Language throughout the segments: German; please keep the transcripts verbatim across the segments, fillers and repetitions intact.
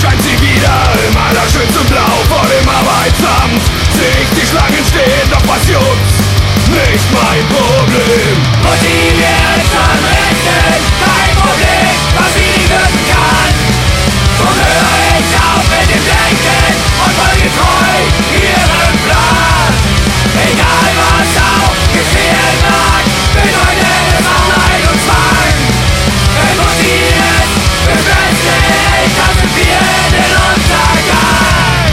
scheint sie wieder im allerschönsten Blau. Vor dem Arbeitsamt seh ich die Schlangen stehen, doch was juckt's? Nicht mein Problem. Und die wird schon richten, kein Problem, was sie nicht lösen kann. Drum höre ich auf mit dem Denken und folge treu ihrem Plan. Egal was auch geschehen mag, bedeutet es auch Leid und Zwang. Wenn uns sie es befestigt, dann sind wir in den Untergang.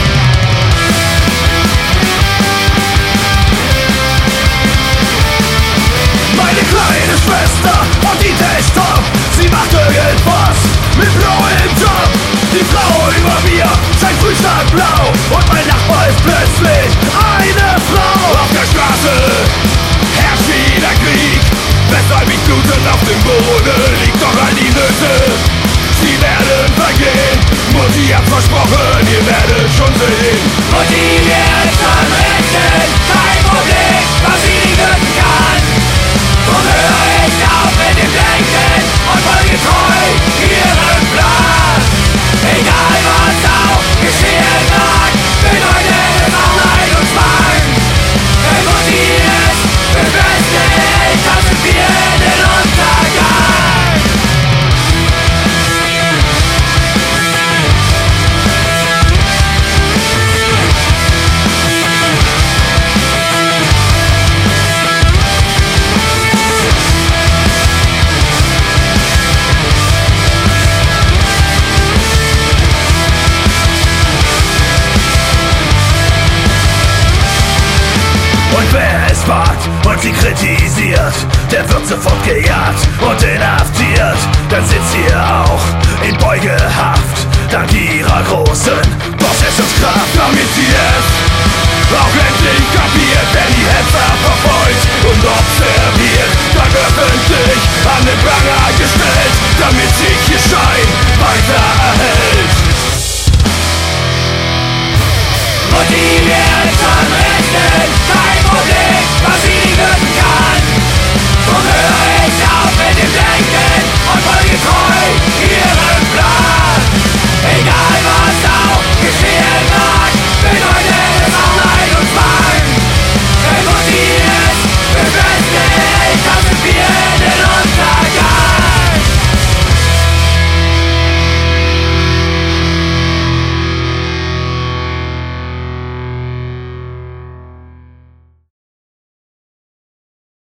Meine kleine Schwester und die Töchter, sie macht irgendwas mit Blau im Job. Die Frau über mir scheint frühstaggblau und mein Nachbar ist plötzlich eine Frau. Auf der Straße herrscht wieder Krieg, weshalb ich blutend auf dem Boden liegt. Doch all die Nöte, sie werden vergehen. Mutti hat versprochen, ihr werdet schon sehen. Und die wird schon richten, kein Problem, was sie nicht lösen kann. Drum höre ich auf mit dem Denken und folge treu ihrem Plan. Egal was auch geschehen mag, bedeutet es auch Leid und Zwang. Wenn uns sie es befestigt, dann sind wir in den Untergang. Und wer es wagt und sie kritisiert, der wird sofort gejagt und inhaftiert. Dann sitzt ihr auch in Beugehaft, dank ihrer großen Possessionskraft. Damit sie es auch endlich kapiert, werden die Hetzer verfolgt und observiert, dann öffentlich an den Pranger gestellt, damit sich ihr Schein weiter